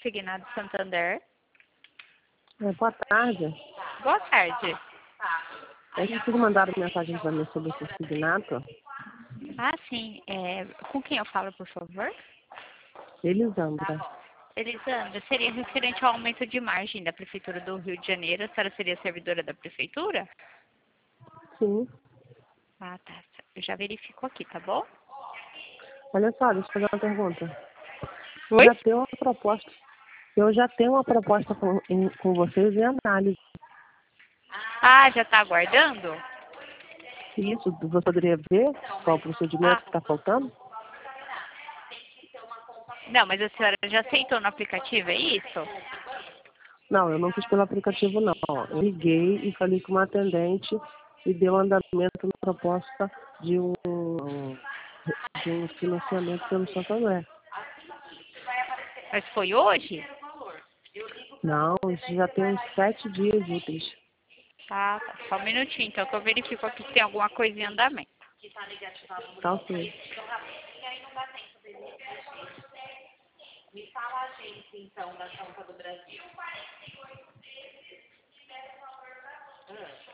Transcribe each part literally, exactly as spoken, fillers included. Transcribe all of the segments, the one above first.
consignado Santander. É, boa tarde. Boa tarde. É que vocês mandaram mensagem para mim sobre o consignato. Ah, sim. É, com quem eu falo, por favor? Elisandra. Elisandra, seria referente ao aumento de margem da Prefeitura do Rio de Janeiro. A senhora seria servidora da Prefeitura? Sim. Ah, tá. Eu já verifico aqui, tá bom? Olha só, deixa eu fazer uma pergunta. Eu Oi? já tenho uma proposta. Eu já tenho uma proposta com, em, com vocês em análise. Ah, já está aguardando? Isso, você poderia ver qual o procedimento Ah, que está faltando? não, mas a senhora já aceitou no aplicativo, é isso? Não, eu não fiz pelo aplicativo, não. Eu liguei e falei com uma atendente e deu andamento na proposta de um, de um financiamento pelo Santander. Mas foi hoje? Não, isso já tem uns sete dias úteis. Tá, tá. Só um minutinho, então, que eu verifico aqui se tem alguma coisa em andamento. Tá ok. Me fala a agência, então, da Conta do Brasil. Ah.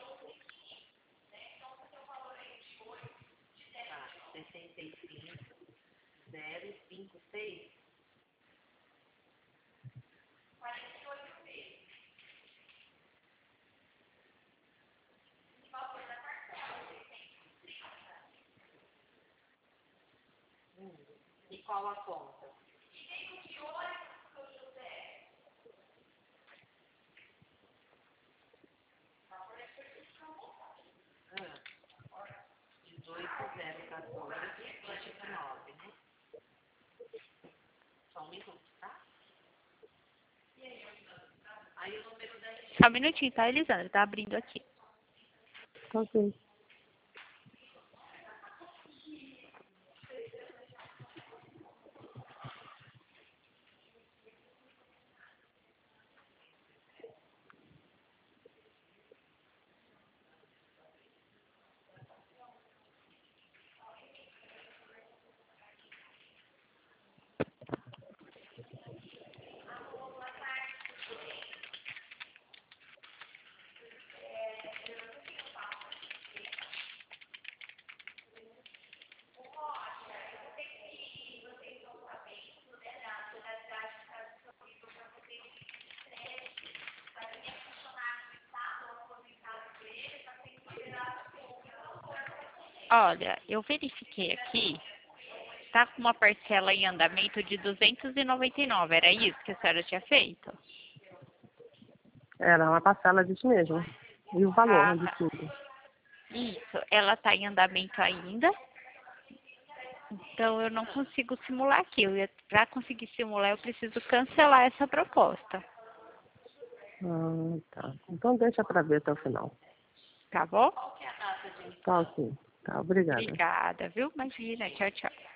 Tá, sessenta e cinco, zero, cinco, seis. Hum. E qual a conta? dezoito, zero, quatorze, vinte e nove, né? Só um minuto, tá? Aí o número da... Só um minutinho, tá, Elisandra? Tá abrindo aqui. Tá ok. Olha, eu verifiquei aqui, tá com uma parcela em andamento de duzentos e noventa e nove. Era isso que a senhora tinha feito? Era uma parcela disso mesmo. E o Ah, valor de tá. tudo. Isso, ela tá em andamento ainda. Então eu não consigo simular aqui. Para conseguir simular, eu preciso cancelar essa proposta. Ah, tá. Então deixa para ver até o final. Tá bom? Tá ok. Tá, obrigada. Obrigada, viu? Imagina. Tchau, tchau.